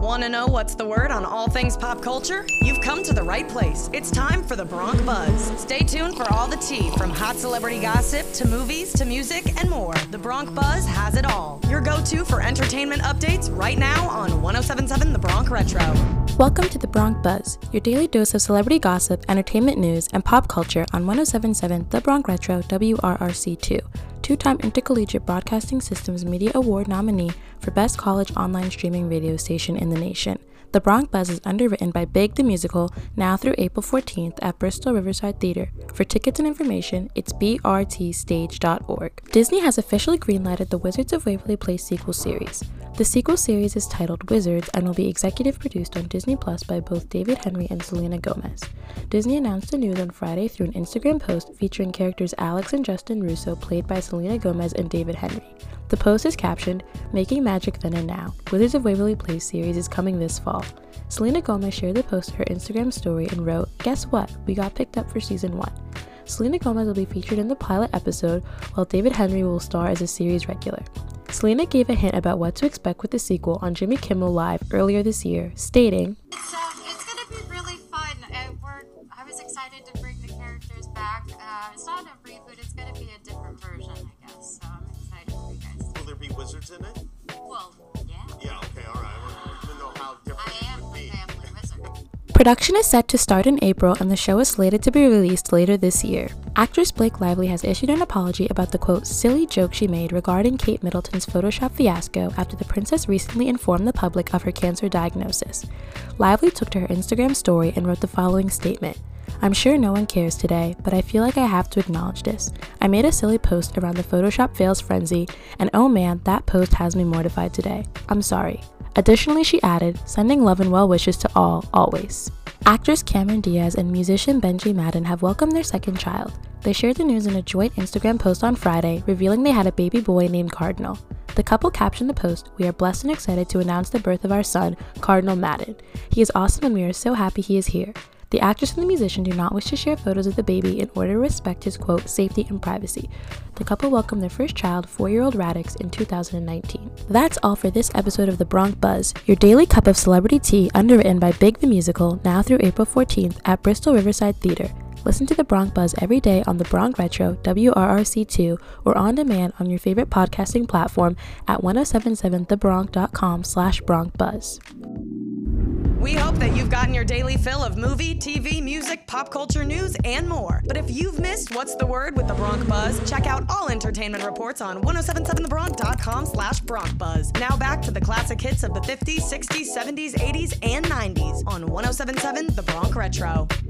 Want to know what's the word on all things pop culture? You've come to the right place. It's time for the Bronc Buzz. Stay tuned for all the tea, from hot celebrity gossip to movies to music and more. The Bronc Buzz has it all. Your go-to for entertainment updates right now on 107.7 The Bronc Retro. Welcome to the Bronc Buzz, your daily dose of celebrity gossip, entertainment news, and pop culture on 107.7 The Bronc Retro WRRC2, two-time Intercollegiate Broadcasting Systems Media Award nominee for Best College Online Streaming Radio Station in the nation. The Bronc Buzz is underwritten by Big the Musical, now through April 14th at Bristol Riverside Theater. For tickets and information, it's brtstage.org. Disney has officially greenlighted the Wizards of Waverly Place sequel series. The sequel series is titled Wizards and will be executive produced on Disney Plus by both David Henry and Selena Gomez. Disney announced the news on Friday through an Instagram post featuring characters Alex and Justin Russo, played by Selena Gomez and David Henry. The post is captioned, "Making Magic Then and Now. Wizards of Waverly Place series is coming this fall." Selena Gomez shared the post to her Instagram story and wrote, "Guess what? We got picked up for season 1. Selena Gomez will be featured in the pilot episode, while David Henry will star as a series regular. Selena gave a hint about what to expect with the sequel on Jimmy Kimmel Live earlier this year, stating, It's going to be really fun. I was excited to bring the characters back. It's not a reboot, it's going to be a different version, I guess. So I'm excited for you guys. Will there be wizards in it? Well, yeah. Yeah, okay, alright. I don't even know how different I am it would the be. family wizard. Production is set to start in April, and the show is slated to be released later this year. Actress Blake Lively has issued an apology about the quote, silly joke she made regarding Kate Middleton's Photoshop fiasco after the princess recently informed the public of her cancer diagnosis. Lively took to her Instagram story and wrote the following statement. "I'm sure no one cares today, but I feel like I have to acknowledge this. I made a silly post around the Photoshop fails frenzy, and oh man, that post has me mortified today. I'm sorry." Additionally, she added, "Sending love and well wishes to all, always." Actress Cameron Diaz and musician Benji Madden have welcomed their second child. They shared the news in a joint Instagram post on Friday, revealing they had a baby boy named Cardinal. The couple captioned the post, "We are blessed and excited to announce the birth of our son, Cardinal Madden. He is awesome and we are so happy he is here." The actress and the musician do not wish to share photos of the baby in order to respect his, quote, safety and privacy. The couple welcomed their first child, 4-year-old Radix, in 2019. That's all for this episode of The Bronc Buzz, your daily cup of celebrity tea underwritten by Big the Musical, now through April 14th at Bristol Riverside Theater. Listen to The Bronc Buzz every day on The Bronc Retro, WRRC2, or on demand on your favorite podcasting platform at 1077thebronc.com/BroncBuzz. We hope that you've gotten your daily fill of movie, TV, music, pop culture news, and more. But if you've missed What's the Word with the Bronc Buzz, check out all entertainment reports on 1077thebronc.com/BroncBuzz. Now back to the classic hits of the 50s, 60s, 70s, 80s, and 90s on 1077 The Bronc Retro.